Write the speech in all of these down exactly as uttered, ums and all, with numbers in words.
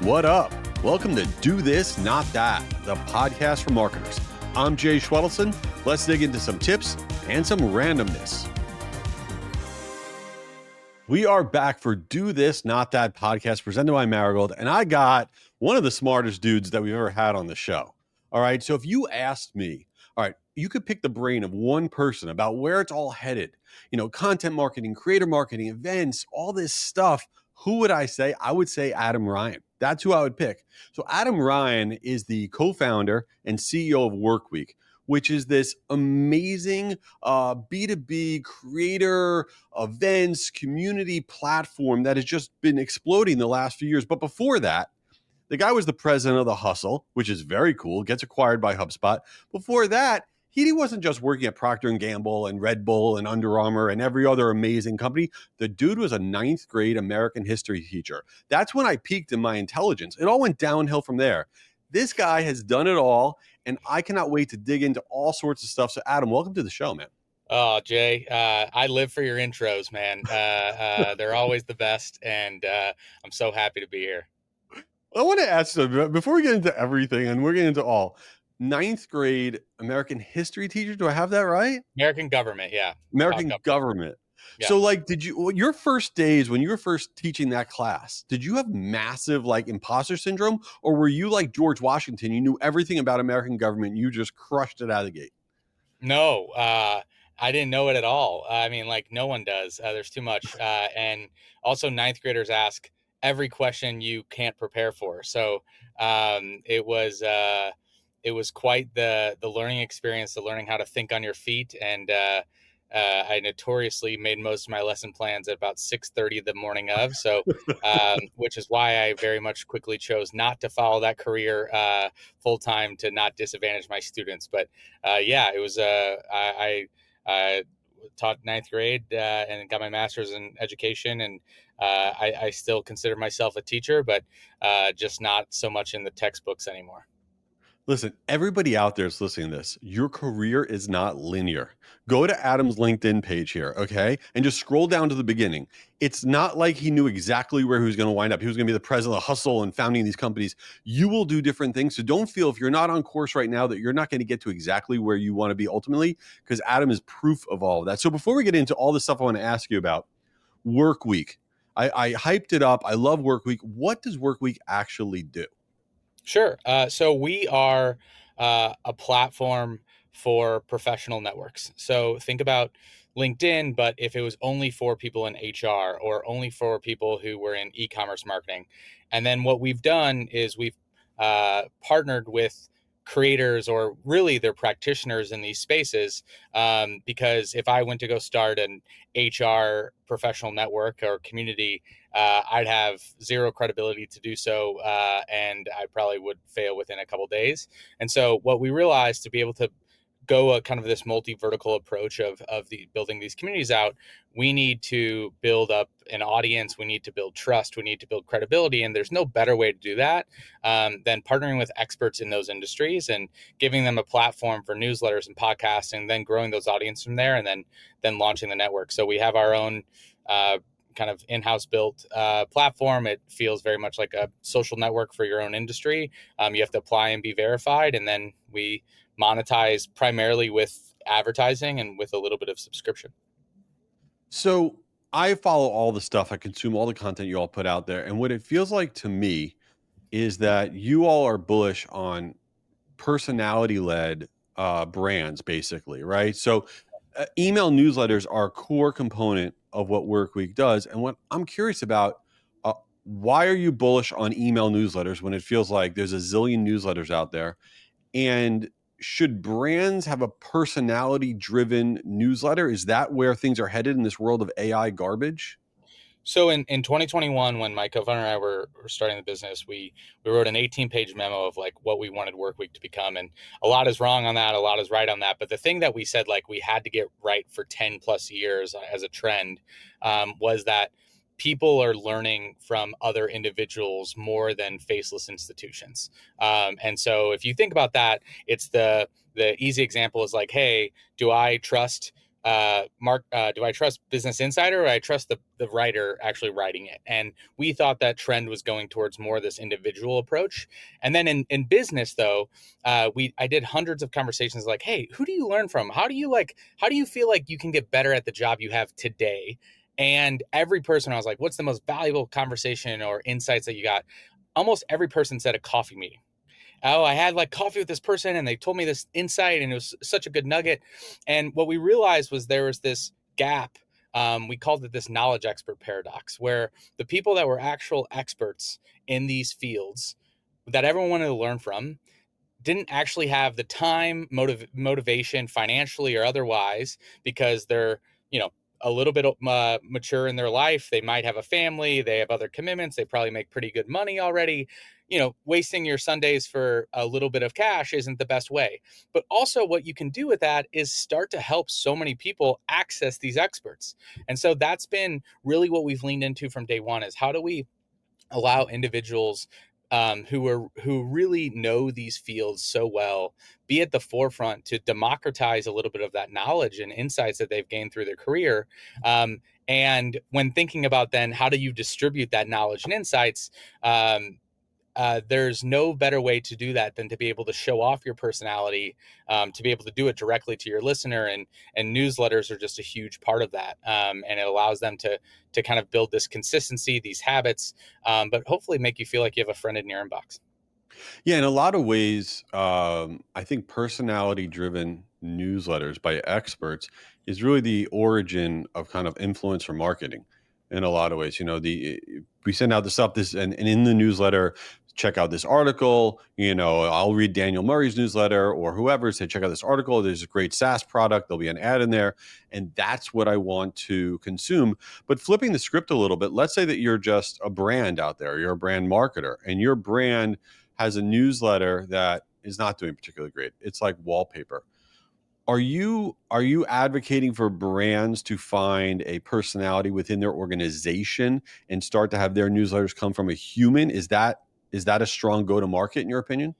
What up? Welcome to Do This, Not That, the podcast for marketers. I'm Jay Schwedelson. Let's dig into some tips and some randomness. We are back for Do This, Not That podcast presented by Marigold, and I got one of the smartest dudes that we've ever had on the show. All right, so if you asked me, all right, you could pick the brain of one person about where it's all headed, you know, content marketing, creator marketing, events, all this stuff, who would I say? I would say Adam Ryan. That's who I would pick. So Adam Ryan is the co-founder and C E O of Workweek, which is this amazing uh, B two B creator events community platform that has just been exploding the last few years. But before that, the guy was the president of The Hustle, which is very cool, gets acquired by HubSpot. Before that, he wasn't just working at Procter and Gamble and Red Bull and Under Armour and every other amazing company. The dude was a ninth grade American history teacher. That's when I peaked in my intelligence. It all went downhill from there. This guy has done it all, and I cannot wait to dig into all sorts of stuff. So, Adam, welcome to the show, man. Oh, Jay, uh, I live for your intros, man. Uh, uh, they're always the best, and uh, I'm so happy to be here. I want to ask you, before we get into everything, and we're getting into all, ninth grade American history teacher, do I have that right? American government, yeah. American government. government. Yeah. So, like, did you, your first days when you were first teaching that class, did you have massive, like, imposter syndrome? Or were you like George Washington? You knew everything about American government. You just crushed it out of the gate. No, uh, I didn't know it at all. I mean, like, no one does. Uh, there's too much. Uh, and also, ninth graders ask every question you can't prepare for. So um, it was uh, it was quite the the learning experience, the learning how to think on your feet. And uh, uh, I notoriously made most of my lesson plans at about six thirty the morning of. So um, which is why I very much quickly chose not to follow that career uh, full time to not disadvantage my students. But uh, yeah, it was uh, I. I uh, taught ninth grade uh, and got my master's in education. And uh, I, I still consider myself a teacher, but uh, just not so much in the textbooks anymore. Listen, everybody out there is listening to this. Your career is not linear. Go to Adam's LinkedIn page here, okay? And just scroll down to the beginning. It's not like he knew exactly where he was going to wind up. He was going to be the president of Hustle and founding these companies. You will do different things. So don't feel if you're not on course right now that you're not going to get to exactly where you want to be ultimately, because Adam is proof of all of that. So before we get into all the stuff I want to ask you about, Workweek. I, I hyped it up. I love Workweek. What does Workweek actually do? Sure. Uh, so we are uh, a platform for professional networks. So think about LinkedIn, but if it was only for people in H R or only for people who were in e-commerce marketing. And then what we've done is we've uh, partnered with creators or really they're practitioners in these spaces. Um, because if I went to go start an H R professional network or community, uh, I'd have zero credibility to do so. Uh, and I probably would fail within a couple of days. And so what we realized to be able to go a kind of this multi-vertical approach of, of the building these communities out, we need to build up an audience. We need to build trust. We need to build credibility. And there's no better way to do that um, than partnering with experts in those industries and giving them a platform for newsletters and podcasts, and then growing those audience from there, and then, then launching the network. So we have our own uh, kind of in-house built uh, platform. It feels very much like a social network for your own industry. Um, you have to apply and be verified. And then we monetize primarily with advertising and with a little bit of subscription. So I follow all the stuff. I consume all the content you all put out there. And what it feels like to me is that you all are bullish on personality-led uh, brands, basically, right? So uh, email newsletters are a core component of what Workweek does. And what I'm curious about, uh, why are you bullish on email newsletters when it feels like there's a zillion newsletters out there? And should brands have a personality-driven newsletter? Is that where things are headed in this world of A I garbage? So in, in twenty twenty-one, when my co-founder and I were, were starting the business, we we wrote an eighteen page memo of like what we wanted Workweek to become. And a lot is wrong on that. A lot is right on that. But the thing that we said, like we had to get right for ten plus years as a trend um, was that people are learning from other individuals more than faceless institutions. Um, and so if you think about that, it's the the easy example is like, hey, do I trust uh, Mark, uh, do I trust Business Insider or I trust the, the writer actually writing it? And we thought that trend was going towards more of this individual approach. And then in, in business, though, uh, we I did hundreds of conversations like, hey, who do you learn from? How do you like, how do you feel like you can get better at the job you have today? And every person, I was like, what's the most valuable conversation or insights that you got? Almost every person said a coffee meeting. Oh, I had like coffee with this person and they told me this insight and it was such a good nugget. And what we realized was there was this gap. Um, we called it this knowledge expert paradox, where the people that were actual experts in these fields that everyone wanted to learn from didn't actually have the time, motiv- motivation, financially or otherwise, because they're, you know, a little bit uh, mature in their life. They might have a family, they have other commitments, they probably make pretty good money already. You know, wasting your Sundays for a little bit of cash isn't the best way. But also what you can do with that is start to help so many people access these experts. And so that's been really what we've leaned into from day one, is how do we allow individuals um, who are who really know these fields so well be at the forefront to democratize a little bit of that knowledge and insights that they've gained through their career. Um, and when thinking about then how do you distribute that knowledge and insights, um, uh, there's no better way to do that than to be able to show off your personality, um, to be able to do it directly to your listener, and and newsletters are just a huge part of that, um, and it allows them to to kind of build this consistency, these habits, um, but hopefully make you feel like you have a friend in your inbox. Yeah, in a lot of ways, um, I think personality-driven newsletters by experts is really the origin of kind of influencer marketing in a lot of ways. You know, the we send out the stuff this and, and in the newsletter, check out this article. You know, I'll read Daniel Murray's newsletter or whoever, say, check out this article. There's a great SaaS product. There'll be an ad in there. And that's what I want to consume. But flipping the script a little bit, let's say that you're just a brand out there, you're a brand marketer, and your brand has a newsletter that is not doing particularly great. It's like wallpaper. Are you are you advocating for brands to find a personality within their organization and start to have their newsletters come from a human? Is that is that a strong go to market in your opinion?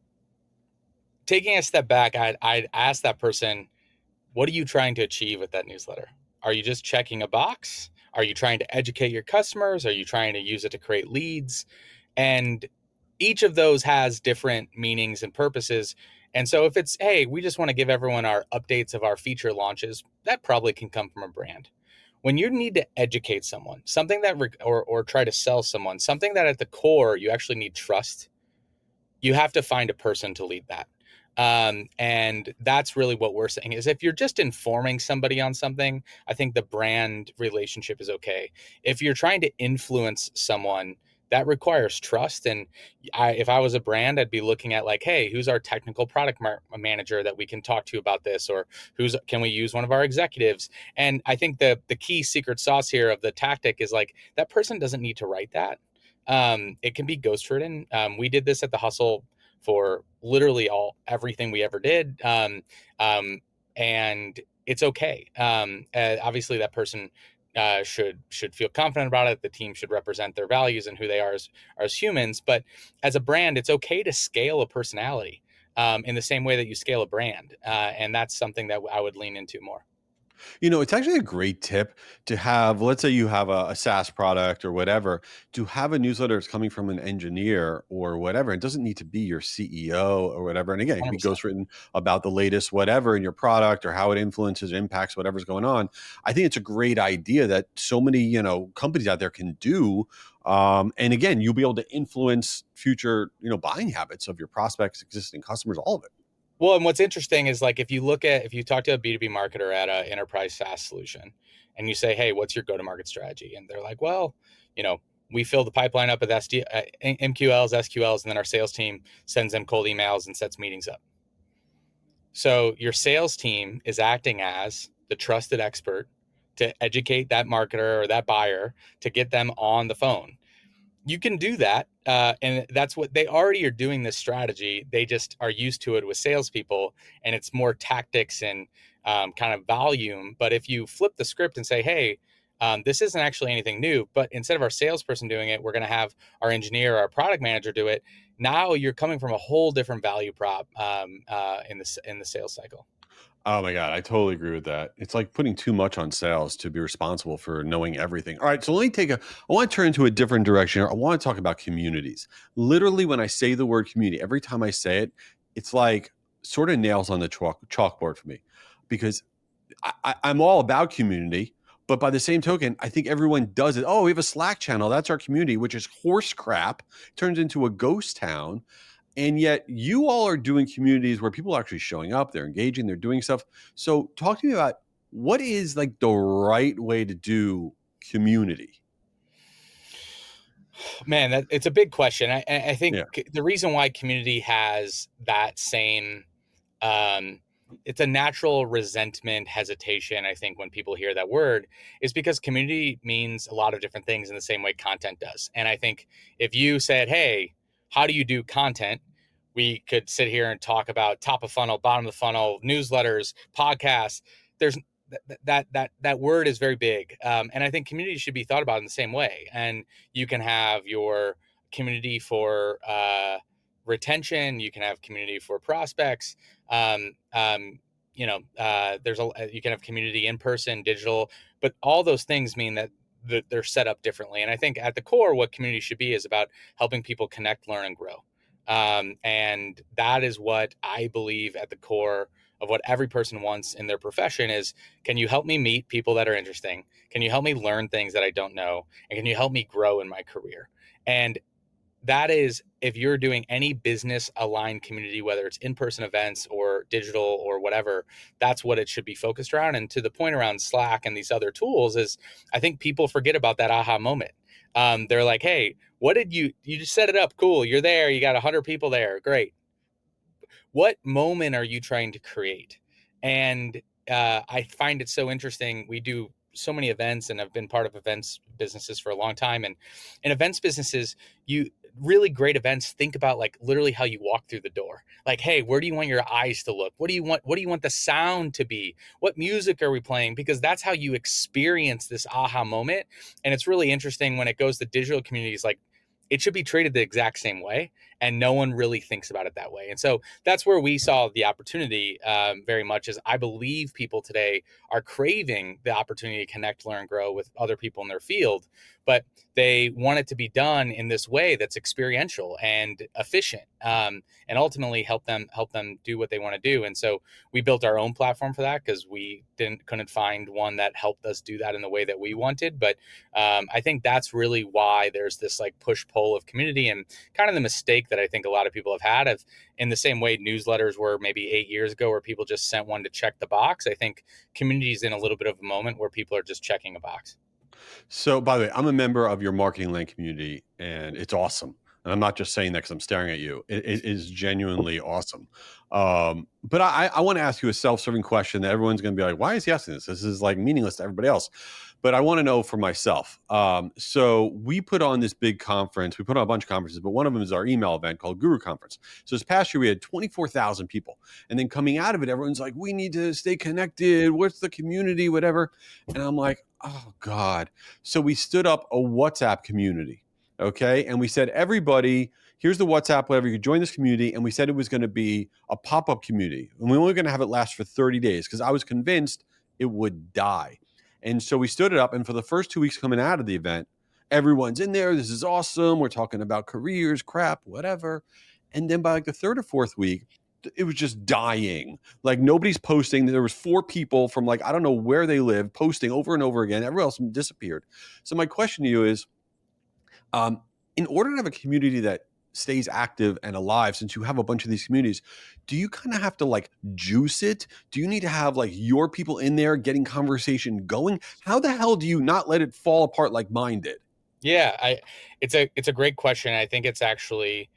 Taking a step back, I'd, I'd ask that person, what are you trying to achieve with that newsletter? Are you just checking a box? Are you trying to educate your customers? Are you trying to use it to create leads? And each of those has different meanings and purposes. And so if it's, hey, we just want to give everyone our updates of our feature launches, that probably can come from a brand. When you need to educate someone, something that, or, or try to sell someone, something that at the core, you actually need trust, you have to find a person to lead that. Um, and that's really what we're saying, is if you're just informing somebody on something, I think the brand relationship is okay. If you're trying to influence someone, that requires trust. And I, if I was a brand, I'd be looking at like, hey, who's our technical product mar- manager that we can talk to about this? Or who's, can we use one of our executives? And I think the, the key secret sauce here of the tactic is like, that person doesn't need to write that. Um, it can be ghost written. Um, we did this at the Hustle for literally all everything we ever did, um, um, and it's okay. Um, uh, obviously, that person uh, should should feel confident about it. The team should represent their values and who they are as as humans. But as a brand, it's okay to scale a personality um, in the same way that you scale a brand, uh, and that's something that I would lean into more. You know, it's actually a great tip to have, let's say you have a, a SaaS product or whatever, to have a newsletter that's coming from an engineer or whatever. It doesn't need to be your C E O or whatever. And again, it can be one hundred percent. ghostwritten about the latest whatever in your product or how it influences, impacts whatever's going on. I think it's a great idea that so many, you know, companies out there can do. Um, and again, you'll be able to influence future, you know, buying habits of your prospects, existing customers, all of it. Well, and what's interesting is like if you look at if you talk to a B two B marketer at an enterprise SaaS solution and you say, hey, what's your go-to-market strategy? And they're like, well, you know, we fill the pipeline up with S D, uh, M Q Ls, S Q Ls, and then our sales team sends them cold emails and sets meetings up. So your sales team is acting as the trusted expert to educate that marketer or that buyer to get them on the phone. You can do that. Uh, and that's what they already are doing, this strategy. They just are used to it with salespeople, and it's more tactics and um, kind of volume. But if you flip the script and say, hey, um, this isn't actually anything new, but instead of our salesperson doing it, we're going to have our engineer, our product manager do it. Now you're coming from a whole different value prop um, uh, in the in the sales cycle. Oh my God, I totally agree with that. It's like putting too much on sales to be responsible for knowing everything. All right, so let me take a, I want to turn into a different direction here. I want to talk about communities. Literally, when I say the word community, every time I say it, it's like sort of nails on the chalk, chalkboard for me because I, I, I'm all about community. But by the same token, I think everyone does it. Oh, we have a Slack channel. That's our community, which is horse crap, turns into a ghost town. And yet you all are doing communities where people are actually showing up, they're engaging, they're doing stuff. So talk to me about what is like the right way to do community? Man, that it's a big question. I, I think Yeah. the reason why community has that same, um, it's a natural resentment, hesitation. I think when people hear that word is because community means a lot of different things in the same way content does. And I think if you said, "Hey, how do you do content?" we could sit here and talk about top of funnel, bottom of the funnel, newsletters, podcasts. There's that that that that word is very big, um, and I think community should be thought about in the same way. And you can have your community for uh, retention, you can have community for prospects. Um, um, you know, uh, there's a you can have community in person, digital, but all those things mean that that they're set up differently. And I think at the core, what community should be is about helping people connect, learn, and grow. Um, and that is what I believe at the core of what every person wants in their profession is, can you help me meet people that are interesting? Can you help me learn things that I don't know? And can you help me grow in my career? And that is, if you're doing any business aligned community, whether it's in-person events or digital or whatever, that's what it should be focused around. And to the point around Slack and these other tools is, I think people forget about that aha moment. Um, they're like, hey, what did you, you just set it up. Cool. You're there. You got a hundred people there. Great. What moment are you trying to create? And uh, I find it so interesting. We do so many events and I've been part of events businesses for a long time. And in events businesses, you really great events think about like literally how you walk through the door. Like, hey, where do you want your eyes to look? What do you want? What do you want the sound to be? What music are we playing? Because that's how you experience this aha moment. And it's really interesting when it goes to digital communities, like it should be treated the exact same way. And no one really thinks about it that way. And so that's where we saw the opportunity um, very much is I believe people today are craving the opportunity to connect, learn, grow with other people in their field, but they want it to be done in this way that's experiential and efficient, um, and ultimately help them help them do what they want to do. And so we built our own platform for that because we didn't couldn't find one that helped us do that in the way that we wanted. But um, I think that's really why there's this like push pull of community and kind of the mistake that I think a lot of people have had of in the same way newsletters were maybe eight years ago where people just sent one to check the box. I think community is in a little bit of a moment where people are just checking a box. So, by the way, I'm a member of your Marketing Lane community, and it's awesome. And I'm not just saying that because I'm staring at you. It, it is genuinely awesome. Um, but I, I want to ask you a self-serving question that everyone's going to be like, "Why is he asking this? This is like meaningless to everybody else." But I want to know for myself. Um, so we put on this big conference. We put on a bunch of conferences, but one of them is our email event called Guru Conference. So this past year we had twenty-four thousand people, and then coming out of it, everyone's like, "We need to stay connected. What's the community? Whatever." And I'm like, "Oh God." So we stood up a WhatsApp community, okay? And we said, everybody, here's the WhatsApp, whatever, you could join this community. And we said it was going to be a pop-up community. And we were only going to have it last for thirty days because I was convinced it would die. And so we stood it up. And for the first two weeks coming out of the event, everyone's in there. This is awesome. We're talking about careers, crap, whatever. And then by like the third or fourth week, it was just dying. Like nobody's posting. There was four people from like, I don't know where they live posting over and over again. Everyone else disappeared. So my question to you is, um, in order to have a community that stays active and alive, since you have a bunch of these communities, do you kind of have to like juice it? Do you need to have like your people in there getting conversation going? How the hell do you not let it fall apart like mine did? Yeah, I it's a it's a great question. I think it's actually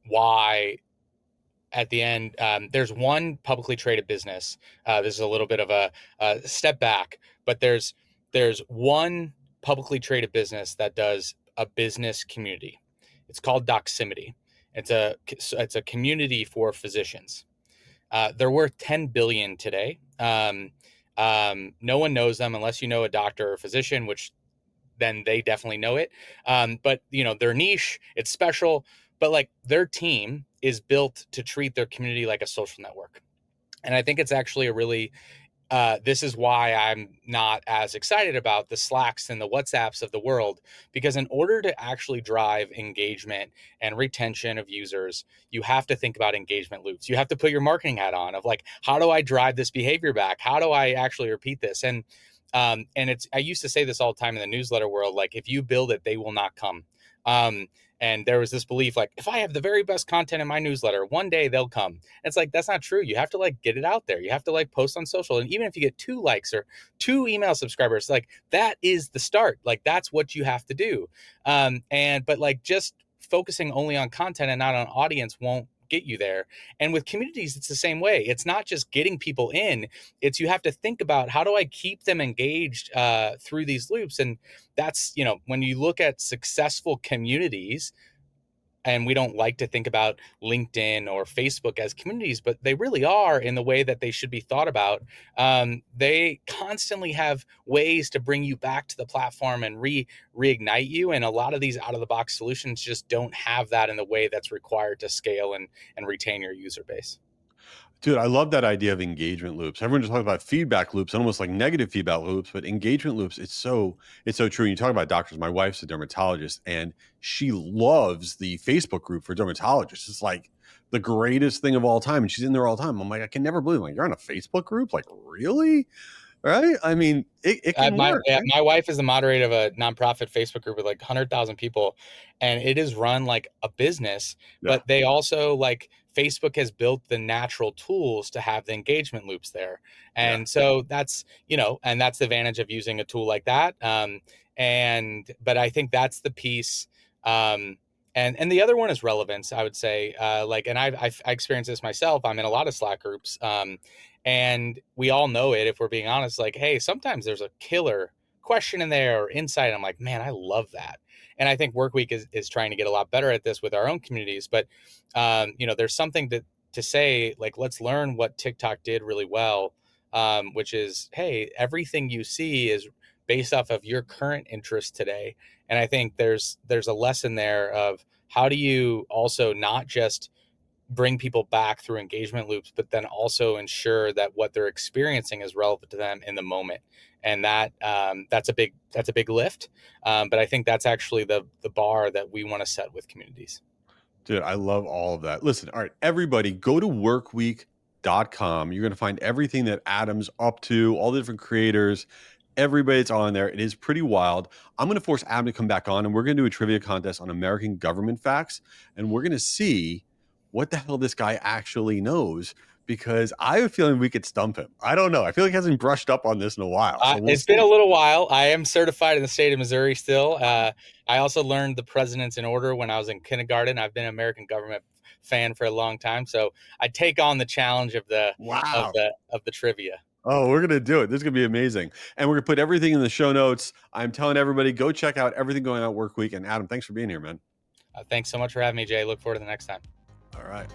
why at the end, um, there's one publicly traded business. Uh, this is a little bit of a, a step back, but there's there's one publicly traded business that does a business community. It's called Doximity. It's a it's a community for physicians. Uh, they're worth ten billion dollars today. Um, um, no one knows them unless you know a doctor or a physician, which then they definitely know it. Um, but you know, their niche, it's special, but like their team is built to treat their community like a social network. And I think it's actually a really, uh, this is why I'm not as excited about the Slacks and the WhatsApps of the world, because in order to actually drive engagement and retention of users, you have to think about engagement loops. You have to put your marketing hat on of like, how do I drive this behavior back? How do I actually repeat this? And um, and it's, I used to say this all the time in the newsletter world, like if you build it, they will not come. Um, And there was this belief, like, if I have the very best content in my newsletter, one day they'll come. And it's like, that's not true. You have to like get it out there. You have to like post on social. And even if you get two likes or two email subscribers, like that is the start. Like that's what you have to do. Um, and, but like just focusing only on content and not on audience won't get you there. And with communities, it's the same way. It's not just getting people in. It's, you have to think about, how do I keep them engaged uh, through these loops? And that's, you know, when you look at successful communities, and we don't like to think about LinkedIn or Facebook as communities, but they really are in the way that they should be thought about. Um, they constantly have ways to bring you back to the platform and re reignite you. And a lot of these out of the box solutions just don't have that in the way that's required to scale and, and retain your user base. Dude, I love that idea of engagement loops. Everyone just talks about feedback loops and almost like negative feedback loops, but engagement loops, it's so it's so true. And you talk about doctors. My wife's a dermatologist and she loves the Facebook group for dermatologists. It's like the greatest thing of all time. And she's in there all the time. I'm like, I can never believe it. Like, you're on a Facebook group? Like, really? Right? I mean, it, it can uh, my, work. yeah, Right? my wife is the moderator of a nonprofit Facebook group with like one hundred thousand people, and it is run like a business, Yeah. but they also like, Facebook has built the natural tools to have the engagement loops there. And yeah. so that's, you know, and that's the advantage of using a tool like that. Um, and, but I think that's the piece. Um, and, and the other one is relevance, I would say, uh, like, and I've, I've I experienced this myself. I'm in a lot of Slack groups. Um, and we all know it, if we're being honest, like, hey, sometimes there's a killer question in there or insight. I'm like, man, I love that. And I think Workweek is, is trying to get a lot better at this with our own communities. But, um, you know, there's something to, to say, like, let's learn what TikTok did really well, um, which is, hey, everything you see is based off of your current interest today. And I think there's there's a lesson there of how do you also not just bring people back through engagement loops, but then also ensure that what they're experiencing is relevant to them in the moment. And that um, that's a big that's a big lift. Um, but I think that's actually the the bar that we want to set with communities. Dude, I love all of that. Listen, all right, everybody, go to workweek dot com. You're going to find everything that Adam's up to, all the different creators. Everybody's on there. It is pretty wild. I'm going to force Adam to come back on, and we're going to do a trivia contest on American government facts, and we're going to see what the hell this guy actually knows, because I have a feeling we could stump him. I don't know. I feel like he hasn't brushed up on this in a while. So uh, we'll it's see. been a little while. I am certified in the state of Missouri still. Uh, I also learned the presidents in order when I was in kindergarten. I've been an American government fan for a long time, so I take on the challenge of the wow. of the of the trivia. Oh, we're going to do it. This is going to be amazing. And we're going to put everything in the show notes. I'm telling everybody, go check out everything going on at Workweek. And Adam, thanks for being here, man. Uh, thanks so much for having me, Jay. Look forward to the next time. All right.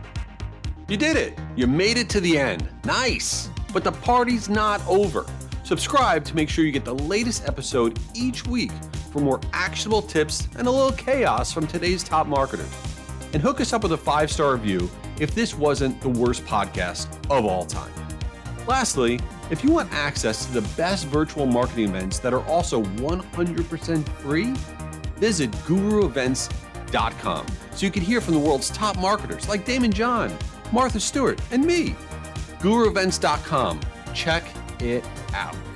You did it. You made it to the end. Nice. But the party's not over. Subscribe to make sure you get the latest episode each week for more actionable tips and a little chaos from today's top marketers. And hook us up with a five-star review if this wasn't the worst podcast of all time. Lastly, if you want access to the best virtual marketing events that are also one hundred percent free, visit guru events dot com so you can hear from the world's top marketers like Damon John, Martha Stewart, and me. guru events dot com. Check it out.